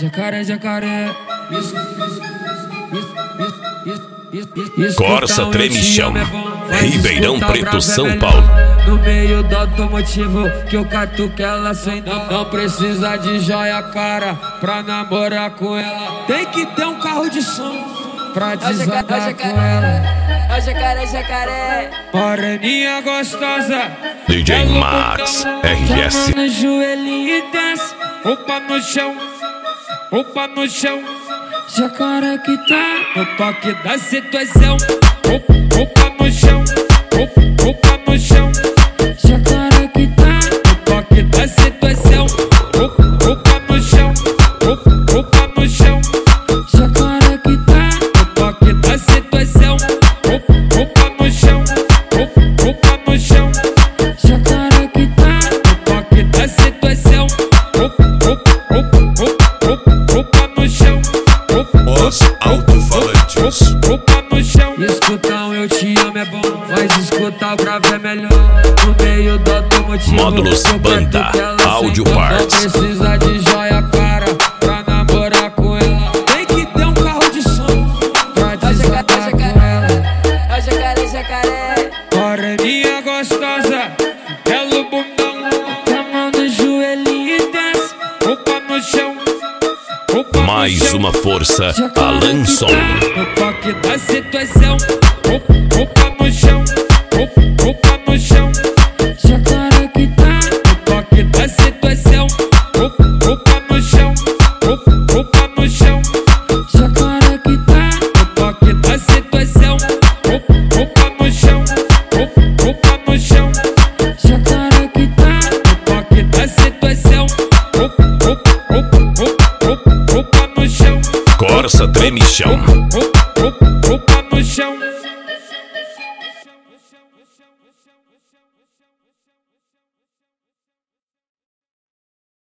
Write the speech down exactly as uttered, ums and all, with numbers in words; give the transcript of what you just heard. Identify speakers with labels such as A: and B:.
A: Jacaré, jacaré. Isso, isso, isso, isso, isso, isso.
B: Corsa treme chão. Ribeirão Preto, São Paulo.
A: No meio do automotivo que eu catuco ela sem não, não precisa de joia cara pra namorar com ela. Tem que ter um carro de som pra desandar com ela.
C: Ó jacaré, jacaré.
A: Moreninha gostosa,
B: D J Max R S.
A: no joelhinho e desce, roupa no chão, roupa no chão. Jacaré que tá no toque da situação. Roupa, roupa no chão, roupa, roupa no chão. Jacaré que tá no toque da situação. Roupa, roupa no chão, roupa, roupa no chão. Jacaré que tá no toque da situação. Roupa, roupa no chão, roupa, roupa no chão. Jacaré que tá no toque da situação. Roupa, roupa, roupa, roupa, roupa no chão.
B: Os alto-falantes.
A: Roupa no chão. Escutar eu te amo é bom, mas escutar o grave é melhor. No meio do automotivo
B: Módulos Banda Audio Parts.
A: Não precisa de joia cara pra namorar com ela. Tem que ter um carro de som pra desandar com ela.
C: Ó jacaré, jacaré.
A: Moreninha gostosa, belo bundão. A mão no joelhinho e desce, roupa no chão.
B: Mais uma força, Alan Som.
A: No toque da situação. Roupa, roupa no chão, roupa, roupa no chão. Jacaré que tá no toque da situação. Roupa, roupa no chão, roupa, roupa no chão. Jacaré que tá no toque da situação. Roupa, roupa no chão, roupa, roupa no chão. Jacaré que tá no toque da situação. Roupa, roupa, roupa, roupa, roupa no chão.
B: Corsa treme chão.
A: Roupa, roupa, roupa no chão.